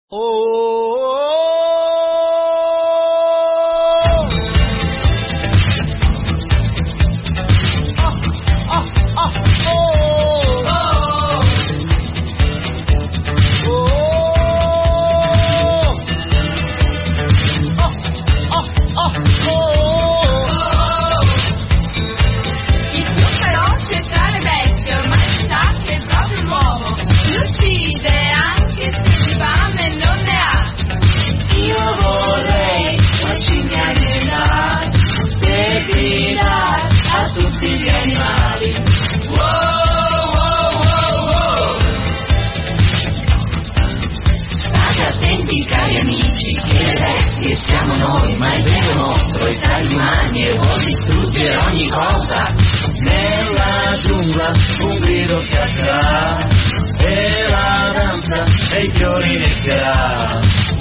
Un grido si alzerà e la danza e i fiori inizierà.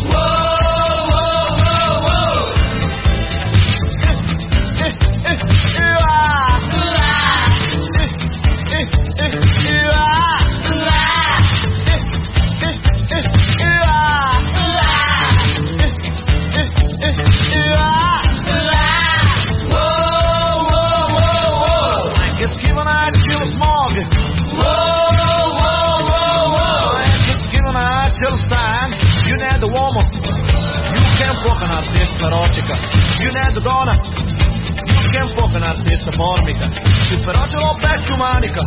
Ferocica, più nerd donna, più che un po' un artista formica, più però ce l'ho bestia umanica,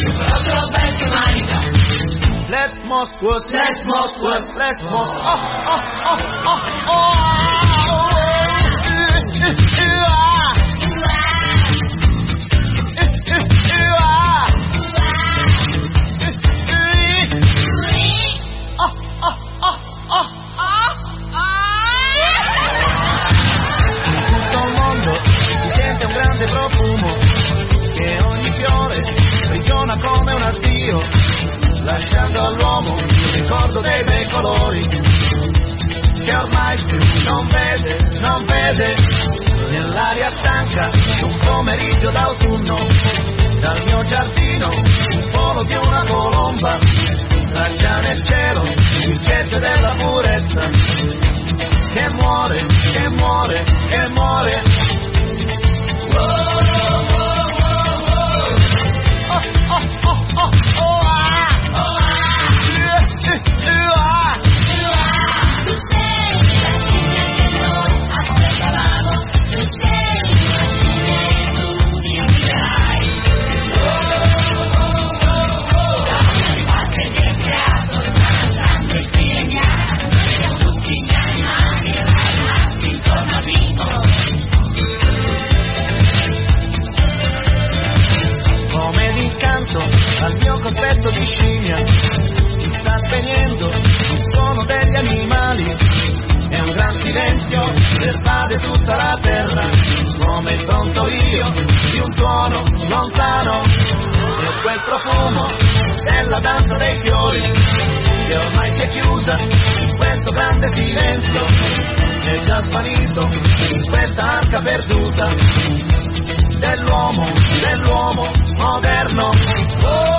Let's most was, let's most was, let's most, come un addio, lasciando all'uomo il ricordo dei bei colori che ormai più non vede nell'aria stanca un pomeriggio d'autunno. Dal mio giardino un volo di una colomba lancia nel cielo il jet della purezza che muore, che muore, che muore. Al mio cospetto di scimmia si sta spegnendo il suono degli animali e un gran silenzio pervade tutta la terra come il brontolio di un tuono lontano e quel profumo della danza dei fiori che ormai si è chiusa in questo grande silenzio è già svanito in questa arca perduta dell'uomo moderno.